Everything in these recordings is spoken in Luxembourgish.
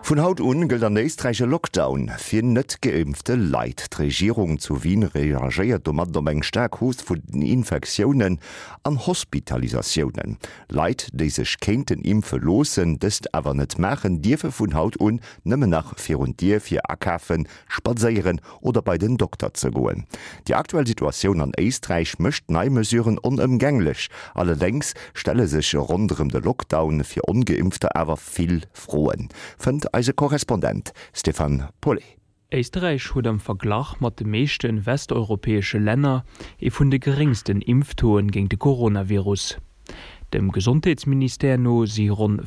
Von haut un gilt an Österreicher Lockdown fir net geimpfte Leiit. Die Regierung zu Wien reagiert mat eng stark Host vu den Infektionen an Hospitalisationen. Leiit, déi sech kenten impfe losen, dest awer net machen, Dirfe vun haut un nëmme nach fir und Dir fir akaffen, spazeieren oder bei den Doktor ze goen. Die aktuelle Situation an Österreich mëcht Neimesuren unumgänglich. Allerdings stelle sech rondem de Lockdown fir ungeimpfte awer viel frohen. Als Korrespondent Stefan Polé. Österreich huet am Verglach mat de meeschten westeuropäesche Länder vun de geringsten Impftoen gegen de Coronavirus. Dem Gesundheitsminister no si rund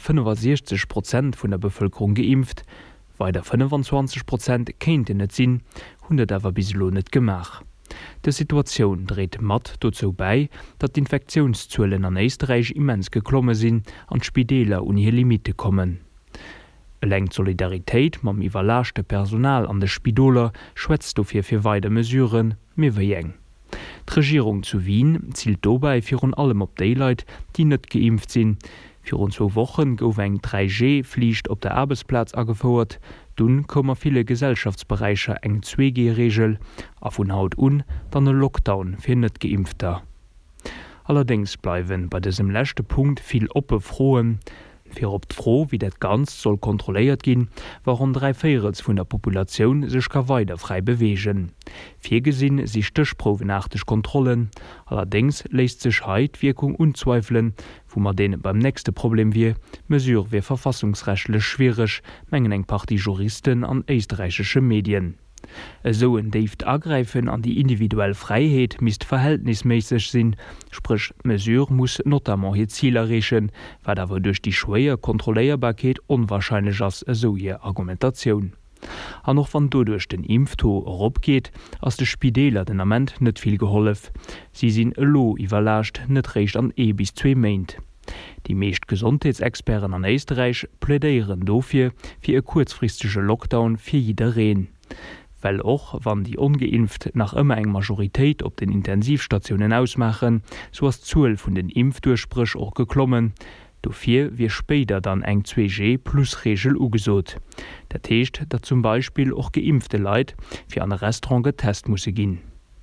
65% vun der Bevölkerung geimpft, weiter 25% kennt net sinn, 100 awer bislo net gemach. De Situation dreht mat dazu bei, dat d'Infektionszuelen an Österreich immens geklomme sinn an Spideler un hier Limite kommen. Leng Solidarität mam iwwerlaschte Personal an de Spidoler schwätzt fir weide Mesuren méwer jeng. D'Regierung zu Wien zielt dobei fir allem op Daylight, die net geimpft sinn. Für 2 Wochen gouf eng 3G fliegt op der Arbeitsplatz agefordert, dun kommmer viele Gesellschaftsbereiche eng 2G-Regel, a vun haut un dann e Lockdown fir net geimpfter. Allerdings bleiwen bei diesem letzte Punkt viel oppefroen. Fir op froh, wie dat ganz soll kontrolliert gin, waren 3/4 vun der Population sech ka weiter frei bewegen. 4 gesinn si stöchprovenartig Kontrollen, allerdings lässt sech Wirkung unzweifeln, wo man den beim nächste Problem wie, mesure wie verfassungsrechtlich schwierig, mengen eng paar die Juristen an österreichische Medien. So ein Dave Agreifen an die individuelle Freiheit misst verhältnismäßig sinn, sprich Mesure muss notamment hier Ziel erreichen, weil aber durch die schwere Kontrollierbarkeit unwahrscheinlich als so je Argumentation. An noch wann du durch den Impfto opgeht, als de Spideler den Amment net viel geholf. Sie sind lo iwwerlascht net recht an bis 2 Meint. Die meescht Gesundheitsexperten an Österreich plädeieren dofir fir e kurzfristige Lockdown fir jidereen. Weil auch, wann die ungeimpft nach immer eng Majorität op den Intensivstationen ausmachen, so as Zuel vun den Impfdurchsprich auch geklommen, dofir wie später dann eng 2G plus Regel ugesot. Der techt, dat zum Beispiel auch geimpfte Leid fir an Restaurant getest musse gin.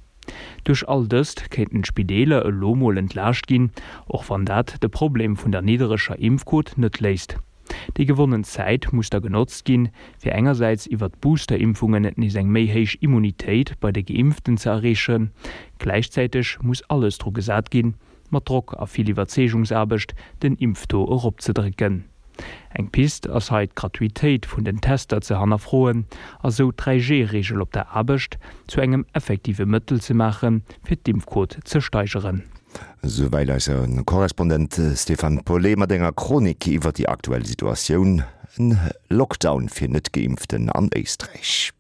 Durch all das könnten Spideler e Lomol entlascht gin, auch wann dat de Problem vun der niederischer Impfcode net lässt. Die gewonnene Zeit muss da genutzt gehen, für einerseits über Boosterimpfungen nicht eng méi heich Immunität bei den Geimpften zu erreichen. Gleichzeitig muss alles dro gesagt gehen, mat Druck auf viel Überzeugungsarbeit den Impfto opzudrücken. Eng Pist as heit Gratuität vun den Tester ze hannerfroen, also 3G-Regel op der Arbeit zu engem effektive Mittel zu machen, fir d'Impfcode zu steigern. Soweit als Korrespondent Stefan Polé mat enger Chronik iwwer die aktuelle Situation, en Lockdown fir net Geimpften an Österreich.